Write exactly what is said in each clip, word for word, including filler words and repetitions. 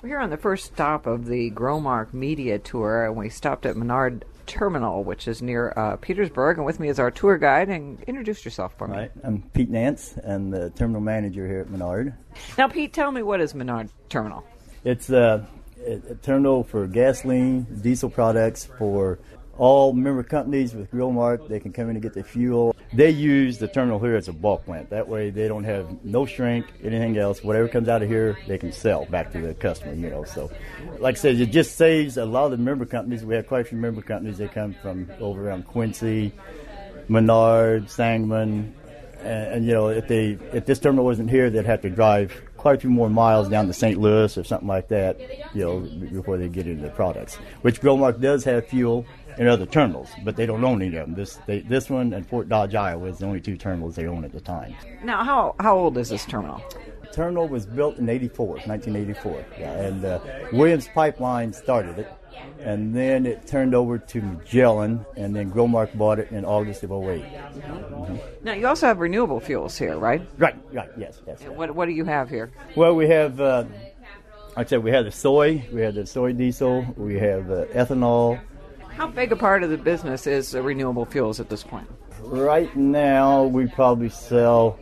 We're here on the first stop of the Growmark Media Tour, and we stopped at Menard Terminal, which is near uh, Petersburg, and with me is our tour guide. And introduce yourself for me. Right. I'm Pete Nance. I'm the terminal manager here at Menard. Now, Pete, tell me, what is Menard Terminal? It's a, a terminal for gasoline, diesel products for all member companies with Growmark. They can come in and get their fuel. They use the terminal here as a bulk plant. That way they don't have no shrink, anything else. Whatever comes out of here, they can sell back to the customer, you know. So, like I said, it just saves a lot of the member companies. We have quite a few member companies. They come from over around Quincy, Menard, Sangamon. And, and, you know, if they if this terminal wasn't here, they'd have to drive quite a few more miles down to Saint Louis or something like that, you know, before they get into the products. Which Growmark does have fuel in other terminals, but they don't own any of them. This they, this one and Fort Dodge, Iowa is the only two terminals they own at the time. Now, how how old is this terminal? The terminal was built in eighty-four, nineteen eighty-four, yeah, and uh, Williams Pipeline started it, and then it turned over to Magellan, and then Growmark bought it in August of oh eight. Mm-hmm. Now, you also have renewable fuels here, right? Right, right, yes, yes. yes. What what do you have here? Well, we have, uh, like I said, we have the soy, we have the soy diesel, we have uh, ethanol. How big a part of the business is uh, renewable fuels at this point? Right now, we probably sell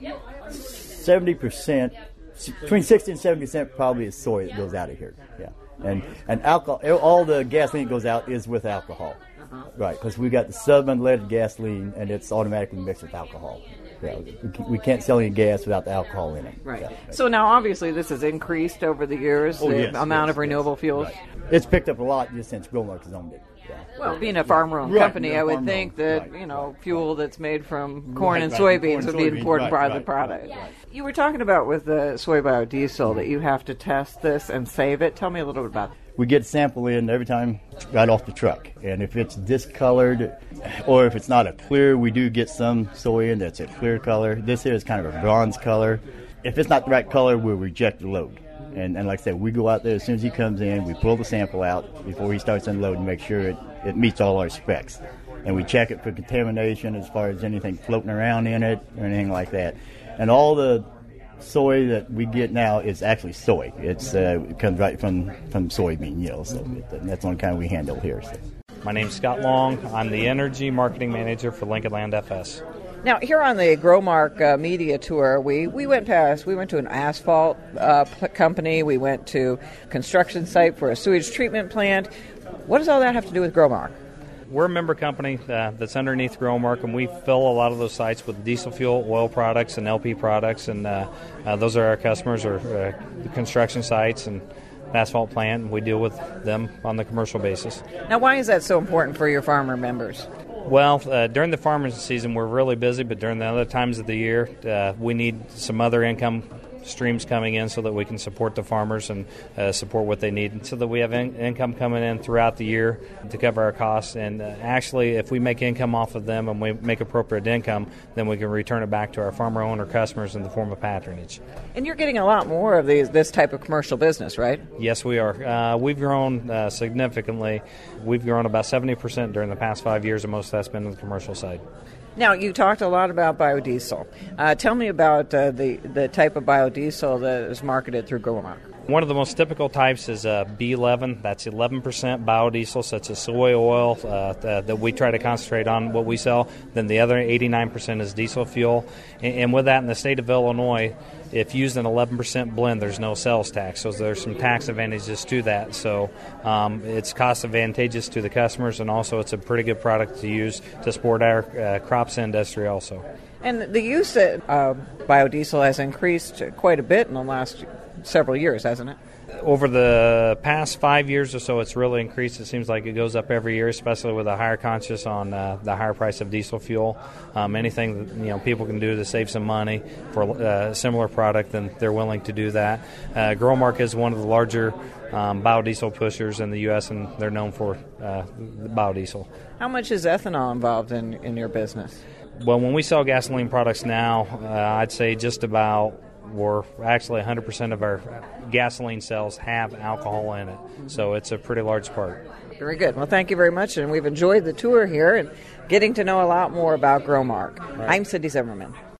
seventy percent, between sixty and seventy percent probably is soy that goes out of here. Yeah, and and alcohol, all the gasoline that goes out is with alcohol, uh-huh. Right? Because we got the sub-unleaded gasoline, and it's automatically mixed with alcohol. Yeah, we can't sell any gas without the alcohol in it. Right. Yeah. So now, obviously, this has increased over the years, oh, the yes, amount yes, of renewable yes, fuels. Right. It's picked up a lot just since Growmark has owned it. Yeah. Well, being a farmer-owned right, company, yeah, I would think that, right, you know, right, fuel right. that's made from corn right, and right, soybeans corn would and be an soybeans, important right, part of the right, product. right, right. You were talking about with the soy biodiesel that you have to test this and save it. Tell me a little bit about that. We get a sample in every time right off the truck. And if it's discolored or if it's not a clear, we do get some soy in that's a clear color. This here is kind of a bronze color. If it's not the right color, we'll reject the load. And, and like I said, we go out there as soon as he comes in, we pull the sample out before he starts unloading, make sure it, it meets all our specs. And we check it for contamination as far as anything floating around in it or anything like that. And all the soy that we get now is actually soy. It's uh, it comes right from, from soybean, you know, so it, that's the only kind we handle here. So. My name's Scott Long. I'm the Energy Marketing Manager for Lincoln Land F S. Now, here on the Growmark uh, Media Tour, we, we went past, we went to an asphalt uh, p- company, we went to a construction site for a sewage treatment plant. What does all that have to do with Growmark? We're a member company uh, that's underneath Growmark, and we fill a lot of those sites with diesel fuel, oil products, and L P products, and uh, uh, those are our customers, or uh, the construction sites and asphalt plant, and we deal with them on the commercial basis. Now, why is that so important for your farmer members? Well, uh, during the farming season, we're really busy, but during the other times of the year, uh, we need some other income streams coming in so that we can support the farmers and uh, support what they need, and so that we have in- income coming in throughout the year to cover our costs. And uh, actually, if we make income off of them and we make appropriate income, then we can return it back to our farmer owner customers in the form of patronage. And you're getting a lot more of these, this type of commercial business, right? Yes, we are. Uh, we've grown uh, significantly. We've grown about seventy percent during the past five years, and most of that's been on the commercial side. Now, you talked a lot about biodiesel. Uh, tell me about uh, the, the type of biodiesel that is marketed through Growmark. One of the most typical types is uh, B eleven. That's eleven percent biodiesel, such as soy oil, uh, th- that we try to concentrate on what we sell. Then the other eighty-nine percent is diesel fuel. And, and with that, in the state of Illinois, if used an eleven percent blend, there's no sales tax. So there's some tax advantages to that. So um, it's cost advantageous to the customers, and also it's a pretty good product to use to support our uh, crops industry also. And the use of uh, biodiesel has increased quite a bit in the last several years, hasn't it? Over the past five years or so, it's really increased. It seems like it goes up every year, especially with a higher conscious on uh, the higher price of diesel fuel. Um, anything that, you know, people can do to save some money for a similar product, then they're willing to do that. Uh, Growmark is one of the larger um, biodiesel pushers in the U S, and they're known for uh, biodiesel. How much is ethanol involved in, in your business? Well, when we sell gasoline products now, uh, I'd say just about We're actually one hundred percent of our gasoline sales have alcohol in it, so it's a pretty large part. Very good. Well, thank you very much, and we've enjoyed the tour here and getting to know a lot more about Growmark. Right. I'm Cindy Zimmerman.